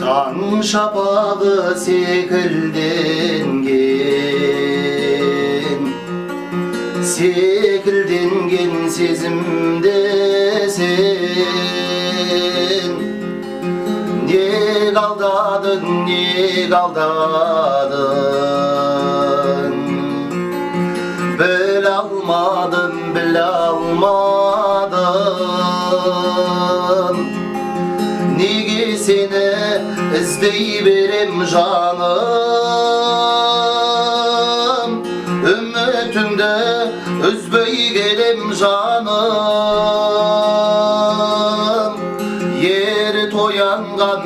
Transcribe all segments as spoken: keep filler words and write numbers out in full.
Таң шапағы секілденген, секілденген сезімде сен неге алдадың, неге алдадың, біле алмадым, біле алмадым. Неге сені іздей берем жаным, үмітімді үзбей келем жаным. Ерт оянған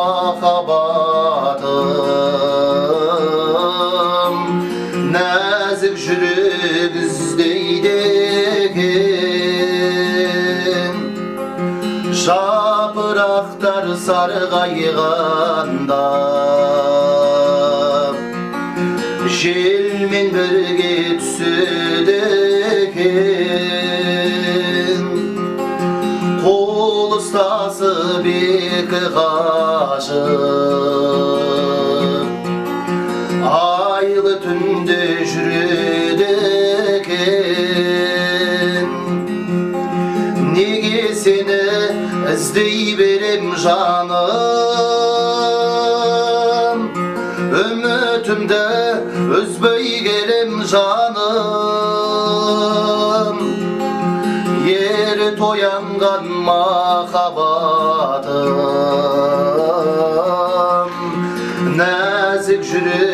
махаббатым, нәзік жүрек іздейді екен. Жапырақтар сарғайғанда, желмен бірге түседі екен. Қол ұстасып екі ғашық, айлы түнде жүреді екен. Неге сені іздей берем жаным, үмітімді үзбей келем жаным. Ерт оянған махаббатым, нәзік жүрек